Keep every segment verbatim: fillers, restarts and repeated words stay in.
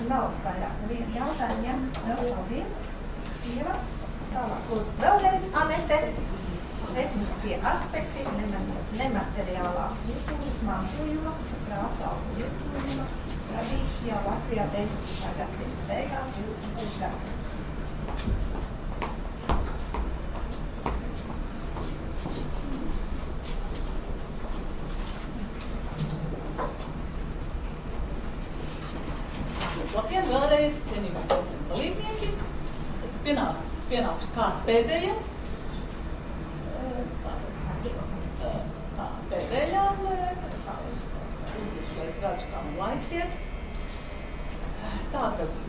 nav vairāk nevienu jautājumu, ja? No, paldies. Ieva, tālāk lūdzu vēlreiz, Anete. Etniskie aspekti, nemateriālā kultūras mantojuma, krāsaugu lietojuma, tradīcijā Latvijā deviņpadsmitā gadsimta beigās, divdesmitais gadsimta. Labdien, vēlreiz cienījumā dalībnieki. Pienāks, pienāks kārt pēdējiem. Tā, tā pēdējā, tā uzvišu, lai es redzu, kā man laiks iet. Tātad,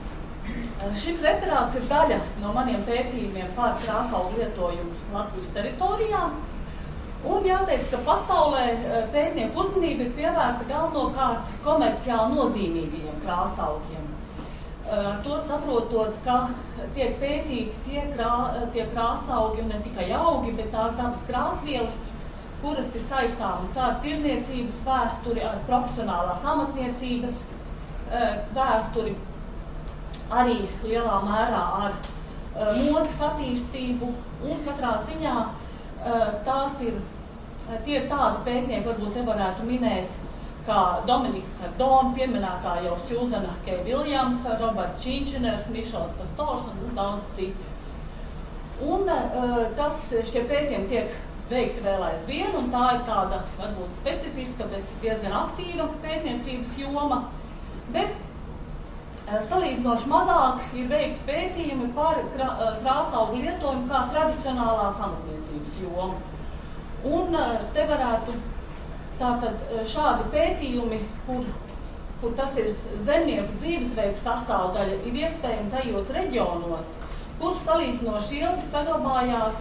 šis referāts ir daļa no maniem pētījumiem par krāsaugu lietojumu Latvijas teritorijā. Un jāteic, ka pasaulē pētnieku uzmanība ir pievērsta galvenokārt komerciāli nozīmīgajiem krāsaugiem. To saprotot, ka tiek pētīti tie, krā, tie krāsaugi un ne tikai augi, bet tās dabas krāsvielas, kuras ir saistāmas ar tirzniecības vēsturi, ar profesionālās amatniecības vēsturi, arī lielā mērā ar modes attīstību, un katrā ziņā tās ir, tie ir tādi pētnieki, varbūt nevarētu minēt, kā Dominika Cardone, pieminētā jau Suzana K. Viljamsa, Roberts Činčiners, Mišels Pastors un daudz citi. Un tas, šie pētījumi tiek veikti vēl aizvien, un tā ir tāda, varbūt specifiska, bet diezgan aktīva pētniecības joma. Bet salīdzinoši mazāk ir veikti pētījumi par krāsaugu lietojumu kā tradicionālās amatniecības jomu. Un te varētu tātad šādi pētījumi, kur, kur tas ir zemnieku dzīvesveids sastāvdaļa, ir iespējami tajos reģionos, kur salīdzinoši ilgi saglabājās,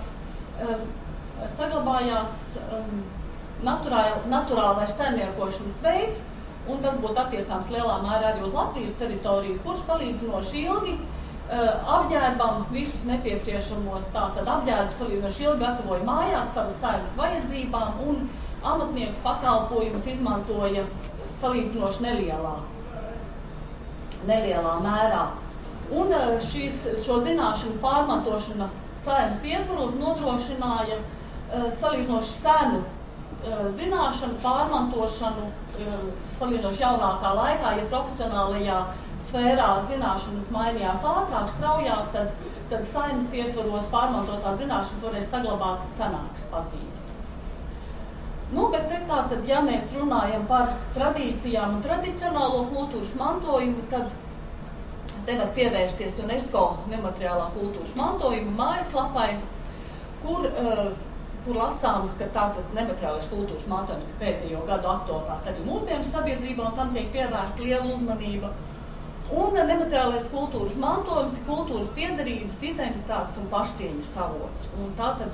saglabājās naturālais saimniekošanas veids, un tas būtu attiecāms lielā mērā arī uz Latvijas teritoriju, kur salīdzinoši ilgi apģērbam visus nepieciešamos, tātad apģērbu salīdzinoši ilgi gatavoja mājās savas saimas vajadzībām un amatnieku pakalpojumus izmantoja salīdzinoši nelielā, nelielā mērā. Un šīs, šo zināšanu pārmantošana saimas ietvaros nodrošināja salīdzinoši senu zināšanu pārmantošanu salīdzinoši jaunākā laikā, ja profesionālajā sfērā zināšanas mainījās ātrāk, straujāk, tad, tad saimas ietvaros pārmantotās zināšanas varēja saglabāt senākas pazīmes. Nu, bet te tātad, ja mēs runājam par tradīcijām un tradicionālo kultūras mantojumu, tad te var pievērsties UNESCO nemateriālā kultūras mantojuma mājaslapai, kur, uh, kur lasāms, ka tātad nemateriālais kultūras mantojums ir pēdējo gadu aktualitāte arī mūsdienu sabiedrībā, un tam tiek pievērsta liela uzmanība. Un nemateriālais kultūras mantojums ir kultūras piederības, identitātes un pašcieņas avots. Un tātad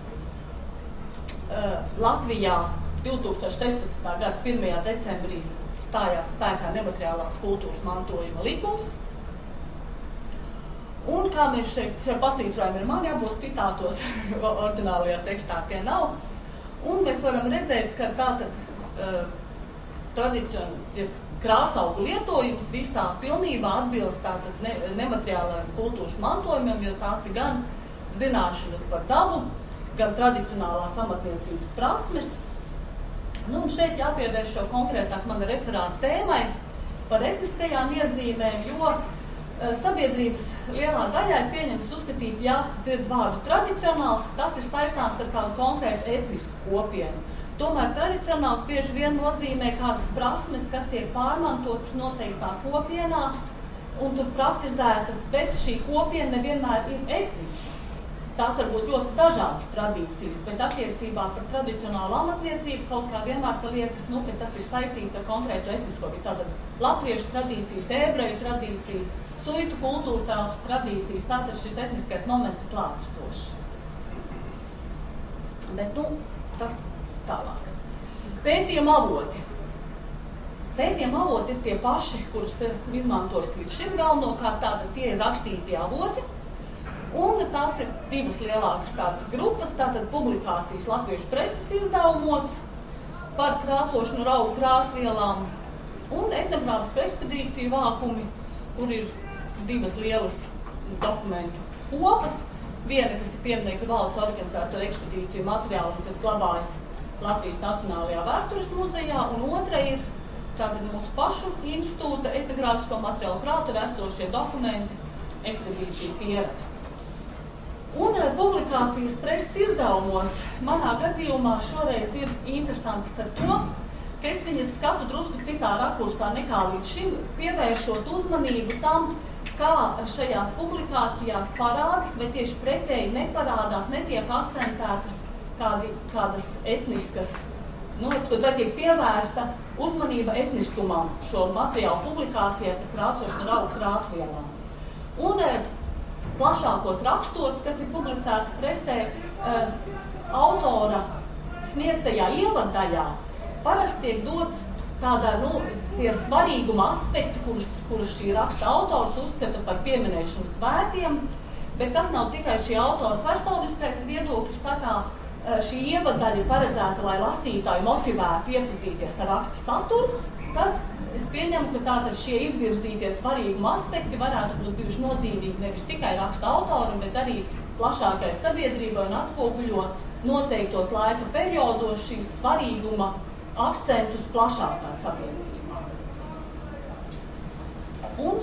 uh, Latvijā divtūkstoš sešpadsmitā gada pirmajā decembrī stājās spēkā nemateriālās kultūras mantojuma likums. Un kā mēs šeit, šeit pasvītrojam, ir man jābūt citātos, oriģinālajā tekstā tie nav. Un mēs varam redzēt, ka tātad uh, tradicionāli krāsaugu lietojums visā pilnībā atbilst tātad ne, nemateriālajiem kultūras mantojumiem, jo tās ir gan zināšanas par dabu, gan tradicionālās amatniecības prasmes. Nu, un šeit jāpievērš šo konkrētāk mana referāta tēmai par etniskajām iezīmēm, jo uh, sabiedrības lielā daļā ir pieņemts uzskatīt, ja dzird vārdu tradicionāls, tas ir saistāms ar kādu konkrētu etnisku kopienu. Tomēr tradicionāls bieži vien nozīmē kādas prasmes, kas tiek pārmantotas noteiktā kopienā un tur praktizētas, bet šī kopiena nevienmēr ir etniska. Tās var būt ļoti dažādas tradīcijas, bet attiecībā par tradicionālu amatniecību kaut kā vienmēr ka liekas, nu, ka tas ir saistīts ar konkrētu etnisko. Tātad latviešu tradīcijas, ebreju tradīcijas, suitu kultūras telpas tradīcijas, tātad šis etniskais moments ir klātesošs. Bet, nu, tas tālāk. Pētījuma avoti. Pētījuma avoti ir tie paši, kurus esmu izmantojis līdz šim galvenokārt, tātad tie ir rakstītie avoti. Un tās ir divas lielākas tādas grupas, tātad publikācijas latviešu preses izdevumos par krāsošanu ar augu krāsvielām un etnogrāfisku ekspedīciju vākumi, kur ir divas lielas dokumentu kopas. Viena, kas ir pieminiektu valdes organizēto ekspedīciju materiālu, kas glabājas Latvijas Nacionālajā vēstures muzejā, un otra ir tātad mūsu pašu institūta etnogrāfisko materiālu krātuvē esošie dokumenti, ekspedīciju pieraksti. Un publikācijas preses izdevumos manā gadījumā šoreiz ir interesantas ar to, ka es viņas skatu drusku citā rakursā nekā līdz šim, pievēršot uzmanību tam, kā šajās publikācijās parādas, vai tieši pretēji neparādās, netiek akcentētas kādi, kādas etniskas, nu, vai tiek pievērsta uzmanība etniskumam šo materiālu publikācijai par krāsošanu ar augu krāsvielām. Un plašākos rakstos, kas ir publicēti presē, autora sniegtajā ievaddaļā, parasti tiek dots tādā, nu, tie svarīguma aspekti, kurus, kurus šī raksta autors uzskata par pieminēšanas vērtiem, bet tas nav tikai šī autora personiskais viedoklis, tā kā šī ievaddaļa ir paredzēta, lai lasītāju motivētu iepazīties ar raksta saturu, tad es pieņemu, ka tātad šie izvirzītie svarīguma aspekti varētu būt bijuši nozīmīgi nevis tikai raksta autoram, bet arī plašākai sabiedrībai un atspoguļo noteiktos laika periodos šīs svarīguma akcentus plašākā sabiedrībā. Un,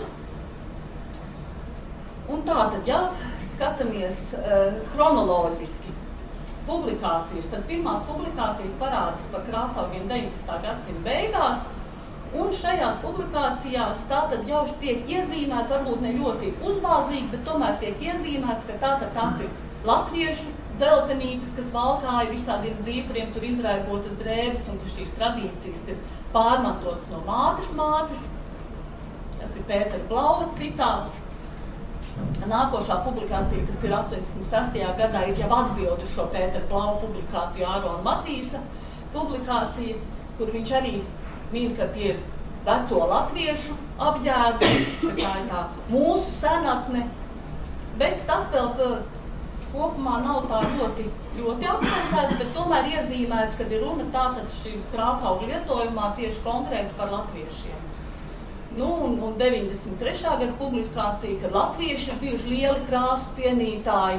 un tātad, ja skatāmies uh, chronoloģiski publikācijas, tad pirmās publikācijas parādas par krāsaugiem deviņpadsmitā gadsimta beigās, un šajās publikācijās tātad jau tiek iezīmēts, varbūt ne ļoti uzbāzīgi, bet tomēr tiek iezīmēts, ka tātad tās ir latviešu dzeltenītes, kas valkāja visādiem dzīpariem, tur izraibotas drēbes, un ka šīs tradīcijas ir pārmantotas no mātes mātes. Tas ir Pētera Blauva citāts. Nākošā publikācija, kas ir astoņdesmit sestajā gadā, ir jau atbildi šo Pētera Blauva publikāciju Ārona Matīsa publikācija, kur viņš arī min, ka tie ir veco latviešu apģērbi, ka tā ir tā mūsu senatne, bet tas vēl kopumā nav tā ļoti, ļoti akcentēts, bet tomēr iezīmēts, kad ir runa tātad šī krāsaugu lietojumā tieši konkrēti par latviešiem. Nu, un, un deviņdesmit trešā gada publikācija, kad latvieši ir bijuši lieli krāsu cienītāji,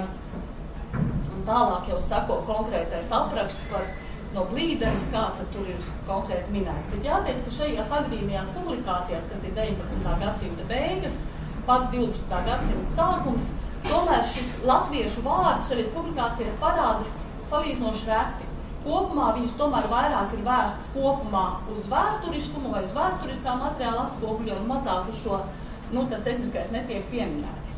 un tālāk jau seko konkrētais apraksts par no Blīdenes, kā tad tur ir konkrēti minēts. Bet jāteic, ka šajās agrīnajās publikācijās, kas ir deviņpadsmitā gadsimta beigas, pats divdesmitā gadsimta sākums, tomēr šis latviešu vārds šajās publikācijās parādas salīdzinoši reti. Kopumā viņas tomēr vairāk ir vērstas kopumā uz vēsturiskumu vai uz vēsturiskā materiāla atspoguļo un mazāk uz šo, nu, tas etniskais netiek pieminēts.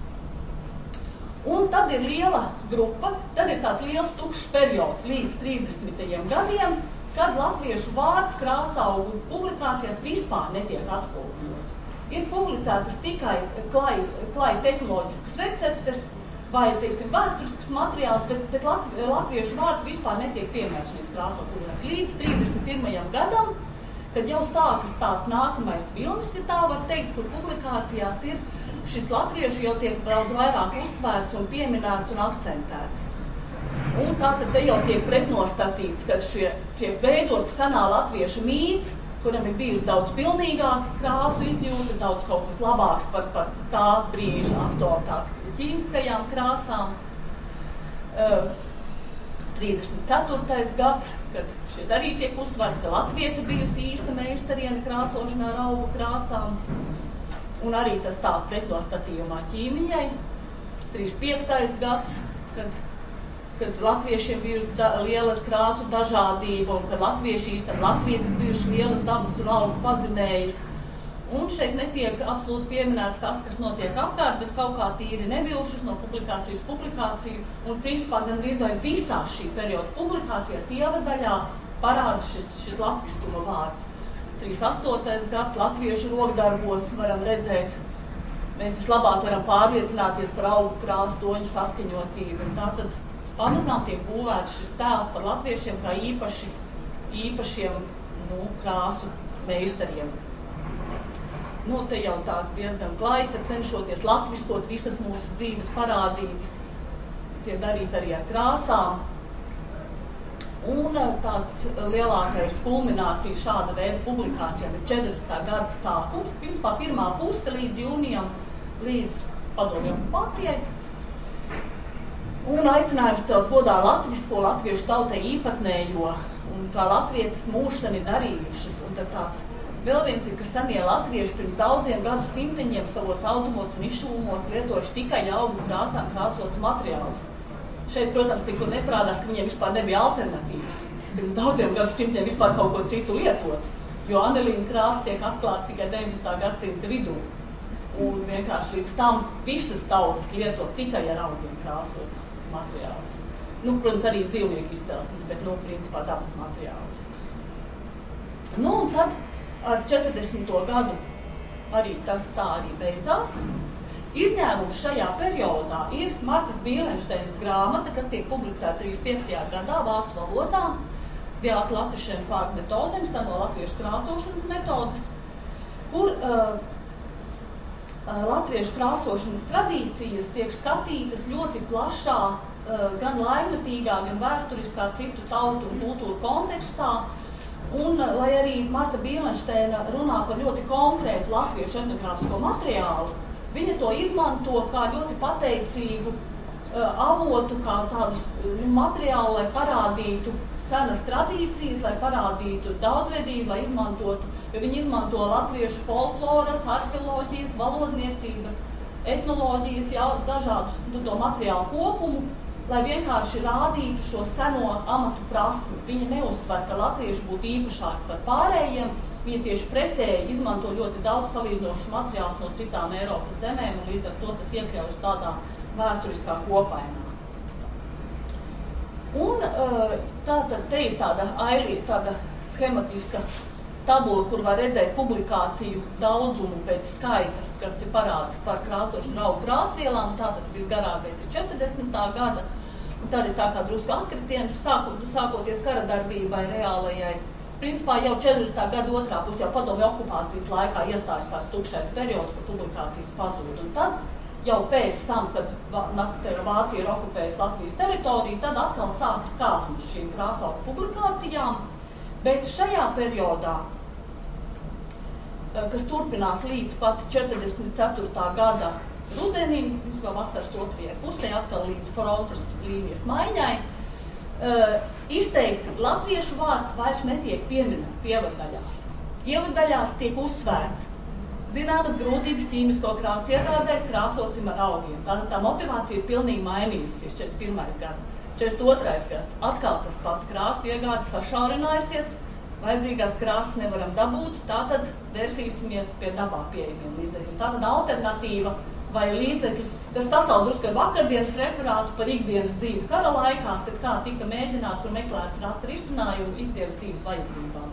Un tad ir liela grupa, tad ir tāds liels tukšs periods līdz trīsdesmitajiem gadiem, kad latviešu vārds krāsaugu publikācijās vispār netiek atspoguļots. Ir publicētas tikai klai, klai tehnoloģiskas receptes vai, teiksim, vēsturisks materiāls, bet, bet latv, latviešu vārds vispār netiek piemērts šīs krāsaugu publikācijas. Līdz trīsdesmit pirmajam gadam, kad jau sākas tāds nākamais vilnis, ja tā var teikt, kur publikācijās ir šis latviešu jau tiek daudz vairāk uzsvērts un pieminēts un akcentēts. Un tātad te jau tiek pretnostatīts, ka šie, šie veidot senā latvieša mīts, kuram ir bijusi daudz pilnīgāka krāsu izjūta, daudz kaut kas labāks par, par tā brīža aktualitāti ķīmiskajām krāsām. Uh, trīsdesmit ceturtais gads, kad šeit arī tiek uzsvērts, ka latvieta bijusi īsta meistariene krāsošanā ar augu krāsām, un arī tas tā pretnostatījumā ķīmijai. trīsdesmit piektais gads, kad kad latviešiem bijusi da, liela krāsu dažādība un kad latvieši īstenībā latvietas bijuši lielas dabas un augu pazinējas. Un šeit netiek absolūti pieminēts tas, kas notiek apkārt, bet kaut kā tīri nevilšas no publikācijas publikāciju. Un principā gandrīz vai visās šī perioda publikācijas ievadaļā parāda šis, šis latviskuma vārds. trīsdesmit astotais gads latviešu rokdarbos varam redzēt, mēs vislabāk varam pārliecināties par augu krāsu toņu saskaņotību. Un tātad pamazām tiek būvēts šis tēls par latviešiem kā īpaši, īpašiem, nu, krāsu meistariem. Nu, te jau tāds diezgan klāji, ka cenšoties latviskot visas mūsu dzīves parādības, tiek darīt arī ar krāsām. Un tāds lielākais kulminācija šāda veida publikācijām ir četrdesmitā gada sākums, principā pirmā puse līdz jūnijam, līdz padomju okupācijai. Un aicinājums celt godā latvisko, latviešu tautai īpatnējo, un kā latvietis mūžseni darījušas. Un tad tāds vēl viens ir, ka senie latvieši pirms daudziem gadu simteņiem savos audumos un izšūmos lietojuši tikai augu krāsām krāsotus materiālus. Šeit, protams, nekur neprādās, ka viņiem vispār nebija alternatīvas. Pirms daudziem gadu simtiem vispār kaut ko citu lietot, jo anilīna krāsa tiek atklāts tikai deviņdesmitā gadsimta vidū. Un vienkārši līdz tam visas tautas lieto tikai ar augiem krāsotus materiālus. Nu, protams, arī dzīvnieku izcelsmes, bet, nu, principā dabas materiālus. Nu, un tad ar četrdesmito gadu arī tas tā arī beidzās. Izņēmums šajā periodā ir Martas Bielenšteinas grāmata, kas tiek publicēta trīsdesmit piektajā gadā vācu valodā, Die atlatischen Farbmethoden, seno latviešu krāsošanas metodas, kur uh, latviešu krāsošanas tradīcijas tiek skatītas ļoti plašā, uh, gan laikmetīgā, gan vēsturiskā citu tautu un kultūru kontekstā. Un, lai arī Marta Bielenšteina runā par ļoti konkrētu latviešu etnogrāfisko materiālu, viņa to izmanto kā ļoti pateicīgu uh, avotu, kā tādu nu, materiālu, lai parādītu senas tradīcijas, lai parādītu daudzveidību, lai izmantotu, jo viņi izmanto latviešu folkloras, arheoloģijas, valodniecības, etnoloģijas, jau dažādus nu, to materiālu kopumu, lai vienkārši rādītu šo seno amatu prasmi. Viņa neuzsver, ka latvieši būtu īpašāki par pārējiem, viņa tieši pretēji izmanto ļoti daudz salīdzinošus materiālus no citām Eiropas zemēm, un līdz ar to tas iekļaujas tādā vēsturiskā kopainā. Un tātad te ir tāda ailī, tāda schematiska tabula, kur var redzēt publikāciju daudzumu pēc skaita, kas ir parādas par krāsošanu augu krāsvielām. Tātad visgarākais ir četrdesmitā gada, un tad ir tā kā drusku atkritiens, sākot, sākoties kara darbībai reālajai. Principā jau četrdesmitā gada otrā pusē, jau padomju okupācijas laikā iestājas tāds tukšais periods, kad publikācijas pazūd. Un tad jau pēc tam, kad Vācija ir okupējusi Latvijas teritoriju, tad atkal sākas kāpums šīm krāsaugu publikācijām. Bet šajā periodā, kas turpinās līdz pat četrdesmit ceturtā gada rudenim, vēl vasaras otrajai pusē, atkal līdz frontes līnijas maiņai, izteikti latviešu vārds vairs netiek pieminēts ievaddaļās. Ievaddaļās tiek uzsvērts zināmas grūtības ķīmisko krāsu iegādē, krāsosim ar augiem. Tātad tā motivācija ir pilnīgi mainījusies četrdesmit pirmais gads. četrdesmit otrais gads atkal tas pats krāsu iegāde sašaurinājusies, vajadzīgās krāsas nevaram dabūt, tātad vērsīsimies pie dabā pieejamiem līdzekļiem. Tātad alternatīva vai līdzekļus, tas sasauc drusku ar vakardienas referātu par ikdienas dzīvi kara laikā, kad kā tika mēģināts un meklēts rast risinājumu ikdienas dzīves vajadzībām.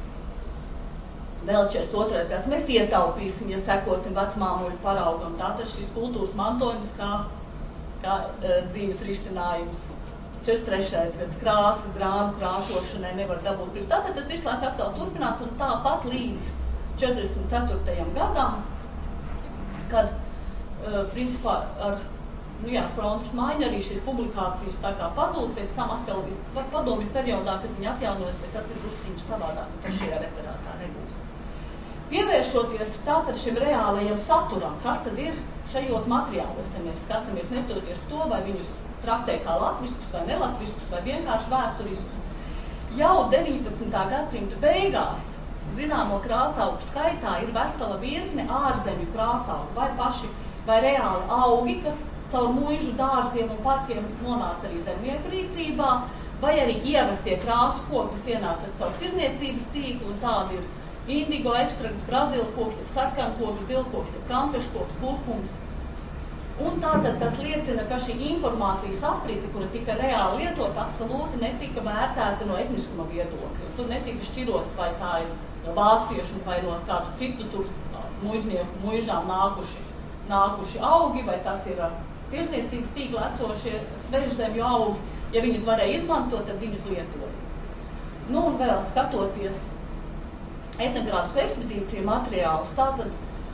Vēl četrdesmit otrais gads mēs ietaupīsim, ja sekosim vecmāmuļu paraugam. Tātad šis kultūras mantojums kā, kā e, dzīves risinājums. četrdesmit trešais gads krāsas, drāmu krāsošanai nevar dabūt priekš. Tātad tas visu laiku atkal turpinās un tāpat līdz četrdesmit ceturtajam gadam, kad e, principā ar nu jā, frontes maiņu arī šīs publikācijas tā kā pazūd, pēc tam atkal var padomju periodā, kad viņi atjaunojas, bet tas ir drusciņš savādāk, un tas šajā referātā nebūs. Pievēršoties tātad šim reālajam saturam, kas tad ir šajos materiālos, ja mēs skatāmies, nestoties to, vai viņus traktē kā latviskus vai nelatviskus vai vienkārši vēsturiskus. Jau deviņpadsmitā gadsimta beigās zināmo krāsaugu skaitā ir vesela virkne ārzemju krāsaugu, vai paši, vai reāli augi, kas caur muižu dārziem un parkiem nonāca arī zemnieku rīcībā, vai arī ievestie krāsu koki, kas ienāca caur tirzniecības tīklu, un tādi ir indigo ekstrakts, brazilkoks, ir sarkankoks, zilkoks, ir kampeškoks, kurkums. Un tātad tas liecina, ka šī informācijas aprite, kura tika reāli lietot, absolūti netika vērtēta no etniskuma viedokļa. Tur netika šķirots, vai tā ir no vāciešu vai no kādu citu tur muižnieku muižām nākuši, nākuši augi, vai tas ir tirzniecības tīkla esošie svežzemju augi. Ja viņus varēja izmantot, tad viņus lietoja. Nu un vēl skatoties etnogrāfisko ekspedīciju materiālus, tātad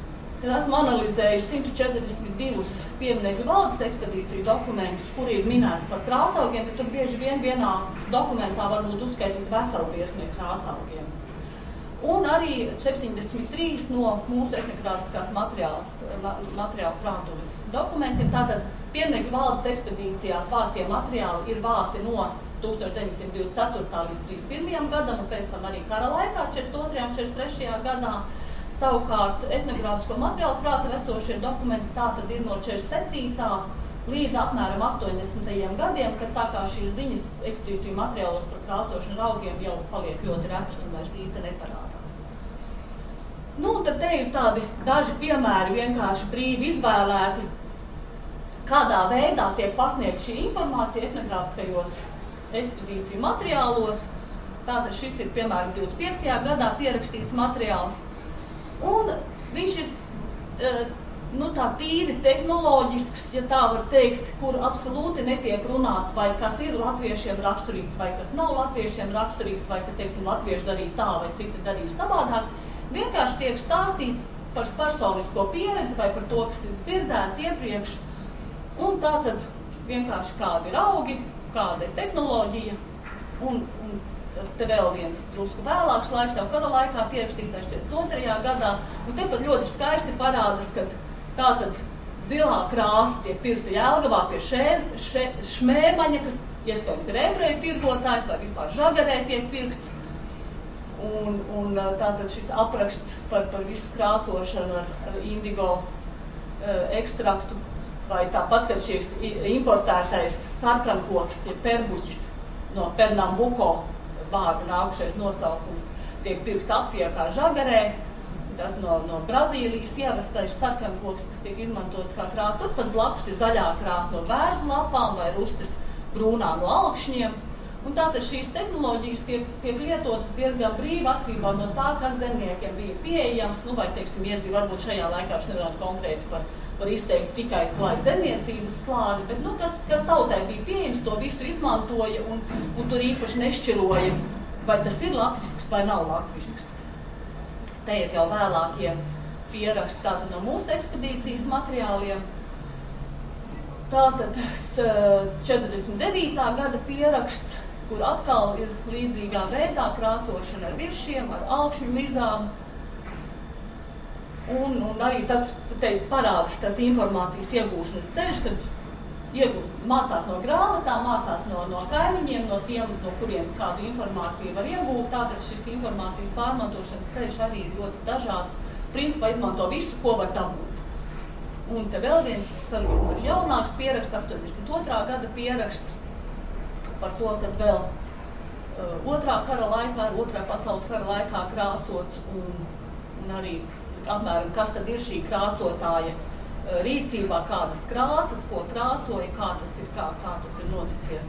kad esmu analizējusi simt četrdesmit divus pieminekļu valdes ekspedīciju dokumentus, kur ir minēts par krāsaugiem, tad tur bieži vien vienā dokumentā varbūt uzskaitīt veselu virkni krāsaugiem. Un arī septiņdesmit trīs no mūsu etnogrāfiskās materiāla krātuves dokumentiem. Tātad pieminekļu valdes ekspedīcijās vāktie materiāli ir vākti no tūkstoš deviņsimt divdesmit ceturtā līdz trīsdesmit pirmajam gadam, un pēc tam arī kara laikā, četrdesmit otrajā un četrdesmit trešajā gadā. Savukārt etnogrāfisko materiālu krātuvi esošie dokumenti tātad ir no četrdesmit septītā līdz apmēram astoņdesmitajiem gadiem, kad tā kā šīs ziņas ekspedīciju materiālos par krāsošanu raugiem jau paliek ļoti retas un vairs īsti neparādās. Nu, tad te ir tādi daži piemēri vienkārši brīvi izvēlēti, kādā veidā tiek pasniegt šī informācija etnogrāfiskajos ekspedīciju materiālos. Tātad šis ir, piemēram, divdesmit piektajā gadā pierakstīts materiāls. Un viņš ir nu, tā tīri tehnoloģisks, ja tā var teikt, kur absolūti netiek runāts, vai kas ir latviešiem raksturīgs, vai kas nav latviešiem raksturīgs, vai, ka, teiksim, latvieši darīja tā, vai citi darīja savādāk. Vienkārši tiek stāstīts par personisko pieredzi, vai par to, kas ir dzirdēts iepriekš. Un tātad vienkārši kādi ir augi, kāda ir tehnoloģija, un, un te vēl viens drusku vēlāks laiks, jau kara laikā pierakstītais četrdesmit otrajā gadā, un te pat ļoti skaisti parādas, ka tātad zilā krāsa tiek pirkta Jelgavā pie šē, šē, Šmēmaņa, kas iespējams ir ebreju tirgotājs, vai vispār Žagarē tiek pirkts, un, un tātad šis apraksts par, par visu krāsošanu ar, ar indigo uh, ekstraktu, vai tāpat, kad šīs importētais sarkankoks, ja perbuķis no Pernambuko vārda nākušais nosaukums, tiek pirkts aptiekā Žagarē, tas no, no Brazīlijas ievestais sarkankoks, kas tiek izmantots kā krāsa. Turpat blakus ir zaļā krāsa no bērzu lapām vai rustes brūnā no alkšņiem. Un tātad šīs tehnoloģijas tiek, tiek lietotas diezgan brīvi atkarībā no tā, kas zemniekiem bija pieejams, nu vai, teiksim, iedzīvi varbūt šajā laikā viņš nevarētu konkrēti par, par izteikt tikai klāt zemniecības slāni, bet, nu, kas, kas tautai bija pieejams, to visu izmantoja un, un tur īpaši nešķiroja, vai tas ir latvisks vai nav latvisks. Te ir jau vēlākie pieraksti tātad no mūsu ekspedīcijas materiāliem. Tātad četrdesmit devītā gada pieraksts, kur atkal ir līdzīgā veidā krāsošana ar viršiem, ar alkšņu mizām. Un, un arī tāds te parādas tas informācijas iegūšanas ceļš, kad iegū, mācās no grāmatām, mācās no, no kaimiņiem, no tiem, no kuriem kādu informāciju var iegūt. Tātad šis informācijas pārmantošanas ceļš arī ir ļoti dažāds. Principā izmanto visu, ko var dabūt. Un te vēl viens salīdzinoši jaunāks pieraksts, astoņdesmit otrā gada pieraksts, par to, kad vēl uh, otrā kara laikā, otrā pasaules kara laikā krāsots, un, un arī apmēram, kas tad ir šī krāsotāja uh, rīcībā, kādas krāsas, ko krāsoja, kā tas ir, kā, kā tas ir noticies.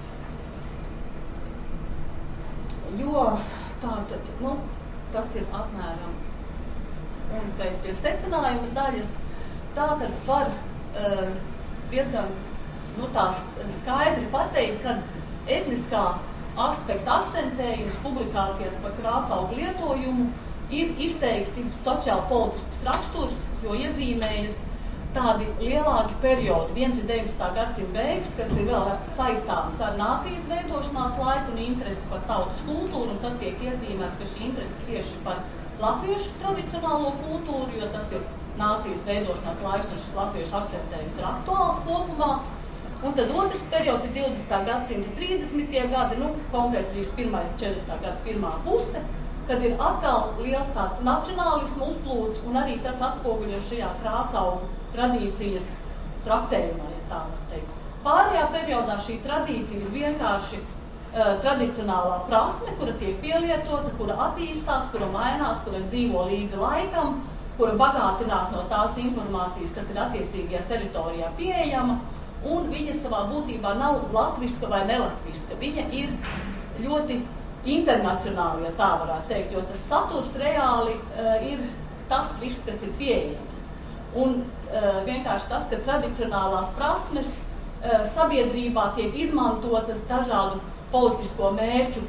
Jo tātad, nu, tas ir apmēram, un te pie secinājuma daļas, tātad var uh, diezgan nu, tās skaidri pateikt, ka etniskā aspekta akcentējums publikācijas par krāsaugu lietojumu ir izteikti sociālpolitisks raksturs, jo iezīmējas tādi lielāki periodi. Viens ir deviņdesmitā gadsimta beigas, kas ir vēl saistāms ar nācijas veidošanās laiku un interesi par tautas kultūru, un tad tiek iezīmēts, ka šī interesi tieši par latviešu tradicionālo kultūru, jo tas ir nācijas veidošanās laiks, un šis latviešu akcentējums ir aktuāls kopumā. Un tad otrs periods ir divdesmitā gadsimta trīsdesmitie gadi, nu, konkrēti trīsdesmit pirmais četrdesmitā gada pirmā puse, kad ir atkal liels tāds nacionālismu uzplūds, un arī tas atspoguļojas šajā krāsaugu tradīcijas traktējumā, ja tā var teikt. Pārējā periodā šī tradīcija ir vienkārši uh, tradicionālā prasme, kura tiek pielietota, kura attīstās, kura mainās, kura dzīvo līdzi laikam, kura bagātinās no tās informācijas, kas ir attiecīgajā teritorijā pieejama, un viņa savā būtībā nav latviska vai nelatviska. Viņa ir ļoti internacionāli, ja tā varētu teikt, jo tas saturs reāli uh, ir tas viss, kas ir pieejams. Un uh, vienkārši tas, ka tradicionālās prasmes uh, sabiedrībā tiek izmantotas dažādu politisko mērķu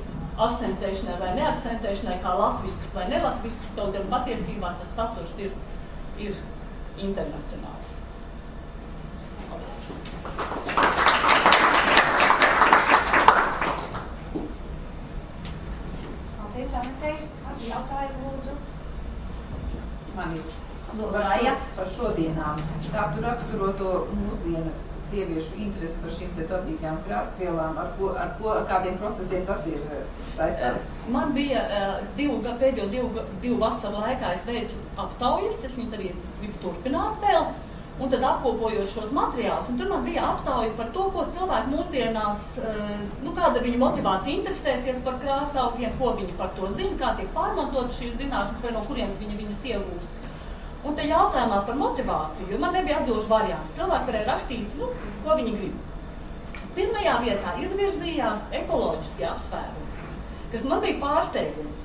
akcentēšanai vai neakcentēšanai, kā latviskas vai nelatviskas, kaut gan patiesībā tas saturs ir, ir internacionāls. Paldies, Anetei. Kādi jautājumi, lūdzu? Man ir Lūdzu, par, šo, par šodienām. Kā tu raksturo to mūsdienu sieviešu interesi par šīm te dabīgām krāsvielām, ar ko, ar ko, kādiem procesiem tas ir saistāms? Man bija divu, pēdējo divu, divu vasaru laikā es veicu aptaujas, es viņus arī gribu turpināt vēl, un tad apkopojot šos materiālus, un tur man bija aptauja par to, ko cilvēki mūsdienās, nu kāda viņa motivācija interesēties par krāsaugiem, ko viņi par to zina, kā tiek pārmantot šīs zināšanas vai no kurienes viņi viņas iegūst. Un te jautājumā par motivāciju, jo man nebija atbilžu variants. Cilvēki varēja rakstīt, nu, ko viņi grib. Pirmajā vietā izvirzījās ekoloģiskie apsvērumi, kas man bija pārsteigums,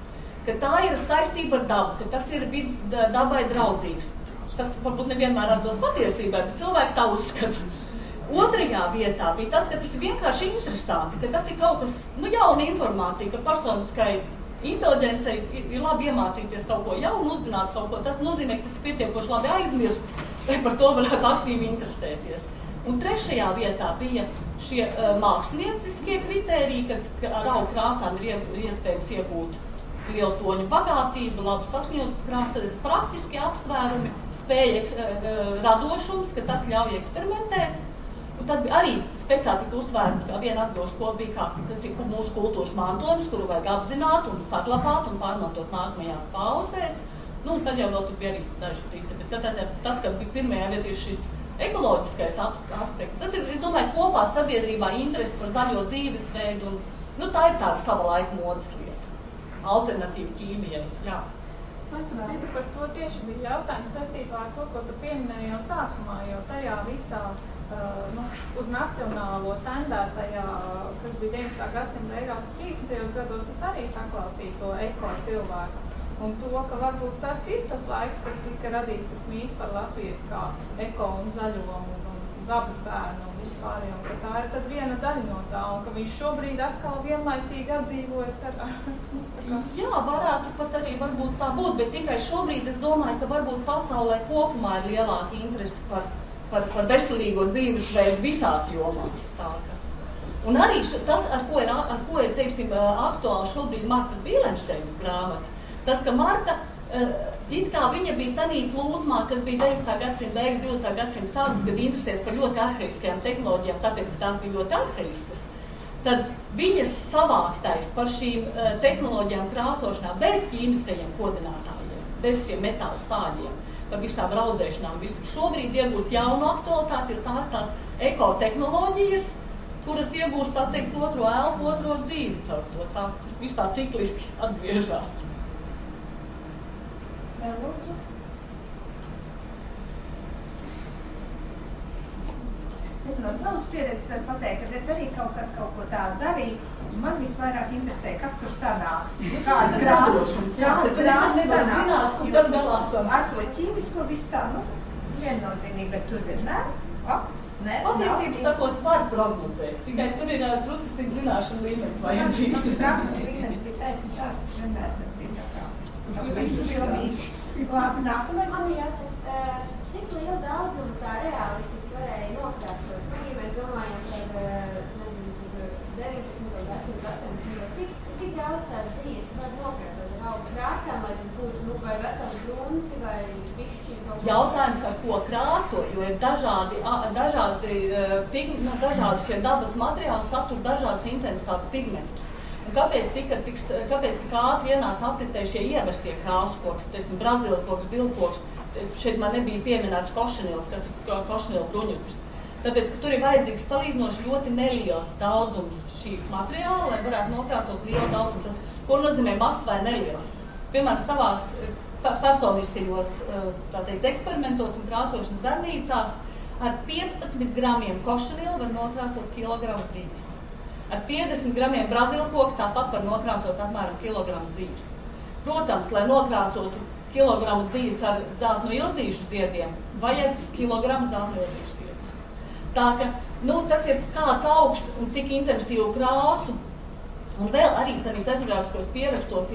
ka tā ir saistība ar dabu, ka tas ir dabai draudzīgs. Tas varbūt nevienmēr atbilst patiesībai, bet cilvēki tā uzskata. Otrajā vietā bija tas, ka tas ir vienkārši interesanti, ka tas ir kaut kas, nu, jauna informācija, ka personiskai inteliģencei ir, ir labi iemācīties kaut ko jaunu, uzzināt kaut ko. Tas nozīmē, ka tas ir pietiekoši labi aizmirsts, lai par to varētu aktīvi interesēties. Un trešajā vietā bija šie uh, mākslinieciskie kritēriji, kad, ka ar augu krāsām ir, ir iespējams iegūt lielu toņu bagātību, labi saskaņotas krāsas, tad praktiski apsvērumi, spēja uh, radošums, ka tas ļauj eksperimentēt. Un tad bija arī speciāli tika uzsvērts, ka viena atbilžu kopa bija, kā tas ir mūsu kultūras mantojums, kuru vajag apzināt un saglabāt un pārmantot nākamajās paudzēs. Nu, un tad jau vēl tur bija arī daži citi. Bet tad, tas, ka bija pirmajā vietā ir šis ekoloģiskais aspekts, tas ir, es domāju, kopā sabiedrībā interesi par zaļo dzīvesveidu. Un, nu, tā ir tāda sava laika modes lieta. Alternatīva ķīmijai, jā. Es citu par to tieši bija jautājums saistībā ar to, ko tu pieminēji jau sākumā, jo tajā visā uh, nu, uz nacionālo tendētajā, kas bija deviņdesmitā gadsimta beigās un trīsdesmitajos gados, es arī saklausīju to eko cilvēku. Un to, ka varbūt tas ir tas laiks, kad tika radīts tas mīts par latviešu kā eko un zaļo un, un dabas bērnu un vispārējo, ka tā ir tad viena daļa no tā, un ka viņš šobrīd atkal vienlaicīgi atdzīvojas ar... Jā, varētu pat arī varbūt tā būt, bet tikai šobrīd es domāju, ka varbūt pasaulē kopumā ir lielāka interese par, par, par veselīgo dzīvesveidu visās jomās. Tā, ka. Un arī š, tas, ar ko ir, ar ko ir teiksim, aktuāli šobrīd Martas Bīlenšteinas grāmata, tas, ka Marta, it kā viņa bija tanī plūsmā, kas bija deviņdesmitā gadsimta beigas, divdesmitā gadsimta sākums, kad interesēs par ļoti arhaiskajām tehnoloģijām, tāpēc, ka tās bija ļoti arhaiskas. Tad viņas savāktais par šīm uh, tehnoloģijām krāsošanā bez ķīmiskajiem kodinātājiem, bez šiem metālu sāļiem, par visām raudzēšanām, visu šobrīd iegūst jaunu aktualitāti, jo tās tās ekotehnoloģijas, kuras iegūst, tā teikt, otro elpu, otro dzīvi caur to. Tā, tas viss tā cikliski atgriežās. Vēl lūdzu. Es no savas pieredzes varu pateikt, ka es arī kaut kad kaut ko tādu darīju, un man visvairāk interesē, kas tur sanāks. Kāda krāsa, kāda krāsa sanāks. Ar to ķīmisko viss tā, nu, viennozīmīgi, bet tur ir nē, op, nē. Patiesības sakot, var prognozēt, tikai tur ir drusku cik zināšana līmenis vajadzīgs. Tas krāsas līmenis bija taisni tāds, ka vienmēr tas bija tā kā. Tas viss pilnīgi. Labi, nākamais. Man jāteic, cik lielu daudzumu tā realistiski varēja nokrāsot? Ja mēs domājam par deviņdesmito gadsimtu astoņdesmito, cik, cik daudz tās dzīves var nokrāsot ar augu krāsām, lai tas būtu, nu, vai vesels grunci, vai bišķi? Jautājums, ar ko krāso, jo ir dažādi, dažādi, pigmenti, dažādi šie dabas materiāli satur dažādas intensitātes pigmentus. Un kāpēc tika, tiks, kāpēc tik ātri ienāca apritē šie ievestie krāsu koks, teiksim, brazilkoks, zilkoks, šeit man nebija pieminēts košanils, kas ir košanila bruņupis. Tāpēc, ka tur ir vajadzīgs salīdzinoši ļoti neliels daudzums šī materiāla, lai varētu nokrāsot lielu daudzumu. Tas, ko nozīmē mazs vai neliels. Piemēram, savās personiskajos, tā teikt, eksperimentos un krāsošanas darbnīcās ar piecpadsmit gramiem košanila var nokrāsot kilogramu dzīves. Ar piecdesmit gramiem brazilkoku tāpat var nokrāsot apmēram kilogramu dzīves. Protams, lai nokrāsotu kilogramu dzīves ar dzeltno ilzīšu ziediem, vajag kilogramu dzeltno ilzīšu ziedus. Tā ka, nu, tas ir kāds augsts un cik intensīvu krāsu. Un vēl arī tādīs etnogrāfiskos pierakstos ir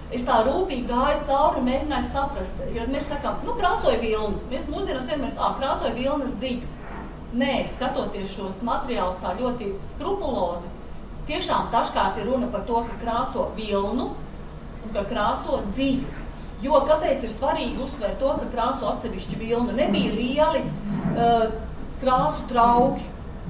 es tā rūpīgi gāju cauri, mēģināju saprast, jo mēs sakām, nu, krāsoja vilnu. Mēs mūsdienās vienmēr, ā, krāsoja vilnas dziļu. Nē, skatoties šos materiālus tā ļoti skrupulozi, tiešām dažkārt ir runa par to, ka krāso vilnu un ka krāso dziļu. Jo kāpēc ir svarīgi uzsvērt to, ka krāso atsevišķi vilnu? Nebija lieli uh, krāsu trauki.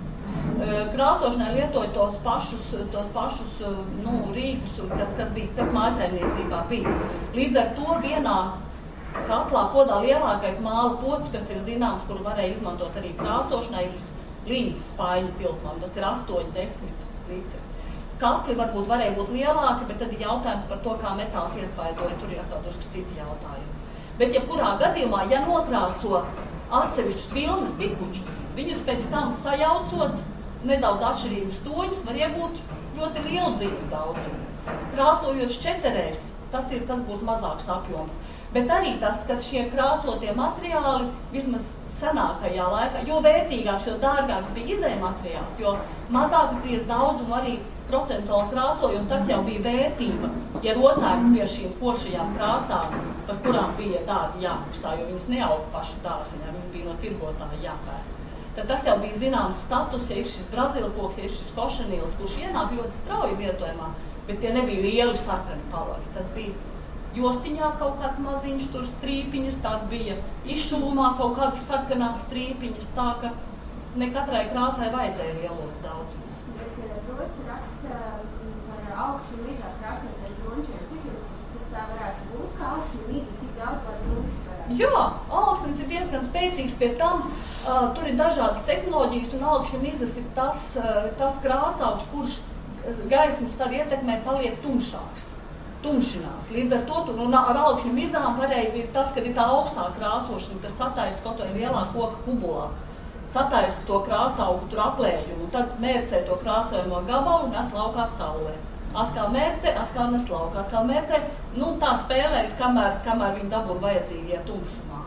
Uh, krāsošanai lietoja tos pašus, tos pašus uh, nu, rīkus, kas, kas, bija, kas mājsaimniecībā bija. Līdz ar to vienā katlā podā lielākais māla pods, kas ir zināms, kuru varēja izmantot arī krāsošanai, ir uz līdz spaiņu tilpumam. Tas ir astoņi desmit litri. Katli varbūt varēja būt lielāki, bet tad ir jautājums par to, kā metāls iespaidoja, tur ir atkal drusku citi jautājumi. Bet jebkurā gadījumā, ja nokrāso atsevišķus vilnas bikučus, viņus pēc tam sajaucot nedaudz atšķirīgus toņus, var iegūt ļoti lielu dzīves daudzumu. Krāsojot šķeterēs, tas, ir, tas būs mazāks apjoms. Bet arī tas, ka šie krāsotie materiāli, vismaz senākajā laikā, jo vērtīgāks, jo dārgāks bija izējmateriāls, jo mazāk dzīves daudzumu arī procentuāli krāsoja, un tas jau bija vērtība, ja rotājums pie šīm košajām krāsām, par kurām bija dārgi jāmaksā, jo viņas neauga pašu dārziņā, viņas bija no tirgotāja jāpērk. Tad tas jau bija zināms status, ja ir šis brazilkoks, ja ir šis košanīls, kurš ienāk ļoti strauji lietojumā, bet tie nebija lieli sarkani paloki. Tas bija jostiņā kaut kāds maziņš, tur strīpiņas, tās bija izšūmā kaut kādas sarkanās strīpiņas, tā ka ne katrai krāsai vajadzēja lielos daudzumus. Bet rots raksta par augšu mizā krāsoties brunčiem. Cik jūs tas tā varētu būt, ka augšu miza tik daudz var brunči varētu? Jā, alksnis ir diezgan spēcīgs, pie tam uh, tur ir dažādas tehnoloģijas, un augšu mizas ir tas, uh, tas krāsaugs, kurš gaismas tad ietekmē paliek tumšāks. Tumšinās. Līdz ar to tur, un ar augšņu mizām varēja ir tas, kad ir tā augstā krāsošana, kas sataisa kaut vai lielā koka kubulā, sataisa to krāsaugu tur aplējumu, un tad mērcē to krāsojamo gabalu un nes laukā saulē. Atkal mērcē, atkal nes laukā, atkal mērcē, nu tā spēlējas, kamēr, kamēr viņi dabūna vajadzīgie tumšumā.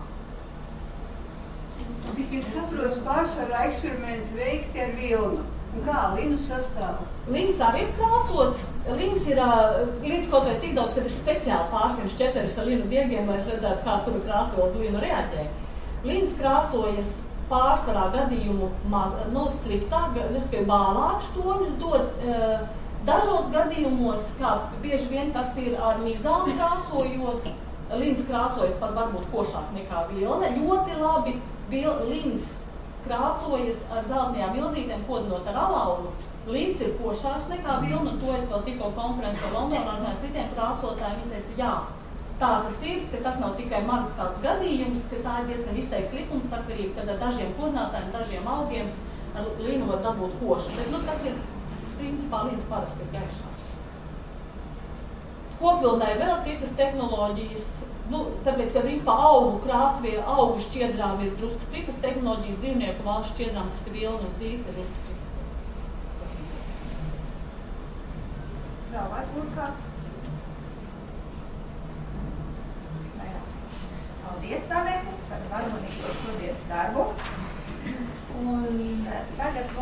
Cik es saprotu, pārsvarā eksperimenti veikti ar vilnu. Un kā linu sastāv? Lins arī ir krāsots. Lins ir līdz kaut vai tik daudz, kad ir speciāli pārsvien šķeteris ar linu diegiem, lai es redzētu, kā tur krāso uz linu reaģē. Lins krāsojas pārsvarā gadījumu maz, nu, sliktāk, bālāks toņus dod. Dažos gadījumos, kā bieži vien tas ir ar mizām krāsojot, lins krāsojas pat varbūt košāk nekā vilne. Ļoti labi vil, lins krāsojas ar zeltnajām milzītēm, kodinot ar alaunu. Lins ir košāks nekā vilna, to es vēl tikko konferencē Londonā ar citiem krāsotājiem. Viņi teica, jā, tā tas ir, ka tas nav tikai mans tāds gadījums, ka tā ir diezgan izteikts likumsakarība, kad ar dažiem kodinātājiem, dažiem augiem linu var dabūt košu. Bet, nu, tas ir, principā, lins parasti ir gaišāks. Kokvilnai vēl citas tehnoloģijas. Nu, tāpēc, ka principā augu krāsvie, augu šķiedrām ir drusku citas tehnoloģijas, dzīvnieku valsts šķiedrām, kas ir vilna un zīts, ir drusku citas tehnoloģijas. Vēl vai būt kāds? Paldies, Savete, par varunīgo šodienas darbu. Un tagad